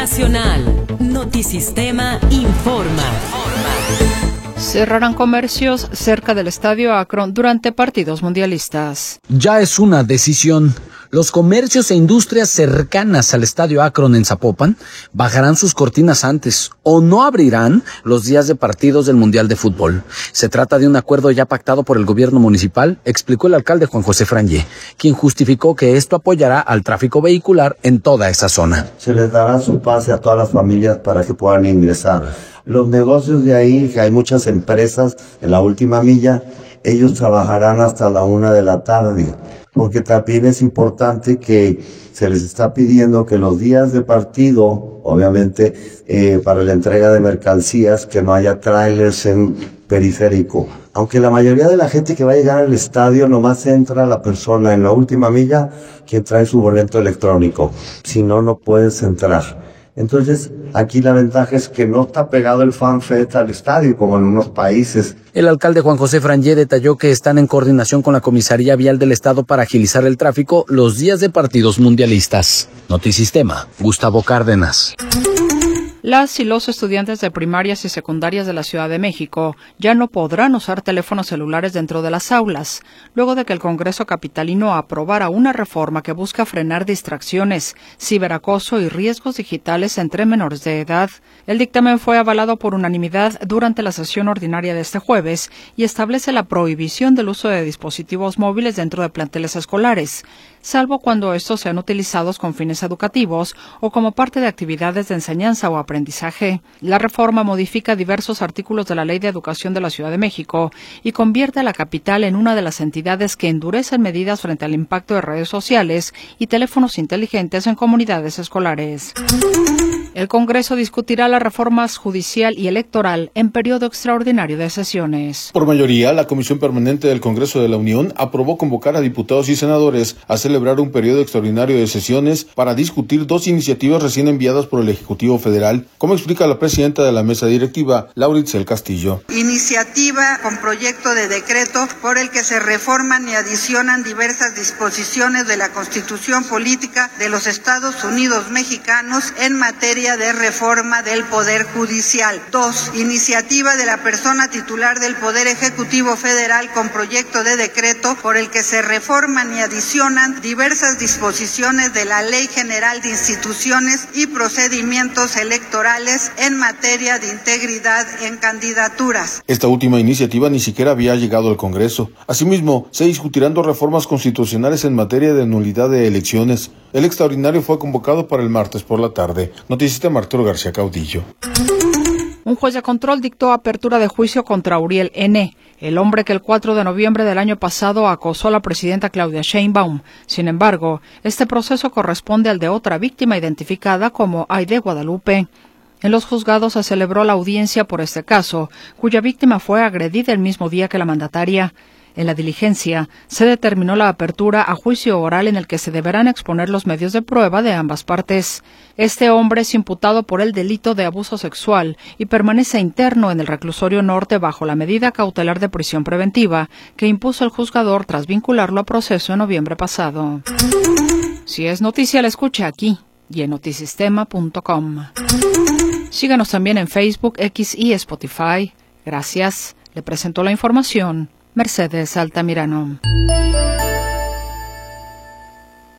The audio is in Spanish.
Nacional. Notisistema informa. Cerrarán comercios cerca del Estadio Akron durante partidos mundialistas. Ya es una decisión. Los comercios e industrias cercanas al Estadio Akron en Zapopan bajarán sus cortinas antes o no abrirán los días de partidos del Mundial de Fútbol. Se trata de un acuerdo ya pactado por el gobierno municipal, explicó el alcalde Juan José Frangé, quien justificó que esto apoyará al tráfico vehicular en toda esa zona. Se les dará su pase a todas las familias para que puedan ingresar. Los negocios de ahí, que hay muchas empresas en la última milla, ellos trabajarán hasta la 1 de la tarde. Porque también es importante que se les está pidiendo que los días de partido, obviamente, para la entrega de mercancías, que no haya trailers en periférico. Aunque la mayoría de la gente que va a llegar al estadio, nomás entra la persona en la última milla que trae su boleto electrónico. Si no, no puedes entrar. Entonces, aquí la ventaja es que no está pegado el FanFest al estadio, como en unos países. El alcalde Juan José Frangé detalló que están en coordinación con la Comisaría Vial del Estado para agilizar el tráfico los días de partidos mundialistas. Notisistema, Gustavo Cárdenas. Las y los estudiantes de primarias y secundarias de la Ciudad de México ya no podrán usar teléfonos celulares dentro de las aulas, luego de que el Congreso capitalino aprobara una reforma que busca frenar distracciones, ciberacoso y riesgos digitales entre menores de edad. El dictamen fue avalado por unanimidad durante la sesión ordinaria de este jueves y establece la prohibición del uso de dispositivos móviles dentro de planteles escolares, salvo cuando estos sean utilizados con fines educativos o como parte de actividades de enseñanza o aprendizaje. La reforma modifica diversos artículos de la Ley de Educación de la Ciudad de México y convierte a la capital en una de las entidades que endurecen medidas frente al impacto de redes sociales y teléfonos inteligentes en comunidades escolares. El Congreso discutirá las reformas judicial y electoral en periodo extraordinario de sesiones. Por mayoría, la Comisión Permanente del Congreso de la Unión aprobó convocar a diputados y senadores a celebrar un periodo extraordinario de sesiones para discutir 2 iniciativas recién enviadas por el Ejecutivo Federal, como explica la presidenta de la mesa directiva, Lauritzel Castillo. Iniciativa con proyecto de decreto por el que se reforman y adicionan diversas disposiciones de la Constitución Política de los Estados Unidos Mexicanos en materia de reforma del Poder Judicial. 2. Iniciativa de la persona titular del Poder Ejecutivo Federal con proyecto de decreto por el que se reforman y adicionan diversas disposiciones de la Ley General de Instituciones y Procedimientos Electorales en materia de integridad en candidaturas. Esta última iniciativa ni siquiera había llegado al Congreso. Asimismo, se discutirán 2 reformas constitucionales en materia de nulidad de elecciones. El extraordinario fue convocado para el martes por la tarde. Notisistema Arturo García Caudillo. Un juez de control dictó apertura de juicio contra Uriel N., el hombre que el 4 de noviembre del año pasado acosó a la presidenta Claudia Sheinbaum. Sin embargo, este proceso corresponde al de otra víctima identificada como Aide Guadalupe. En los juzgados se celebró la audiencia por este caso, cuya víctima fue agredida el mismo día que la mandataria. En la diligencia, se determinó la apertura a juicio oral en el que se deberán exponer los medios de prueba de ambas partes. Este hombre es imputado por el delito de abuso sexual y permanece interno en el reclusorio norte bajo la medida cautelar de prisión preventiva que impuso el juzgador tras vincularlo a proceso en noviembre pasado. Si es noticia, la escucha aquí y en notisistema.com. Síganos también en Facebook, X y Spotify. Gracias. Le presentó la información Mercedes Altamirano.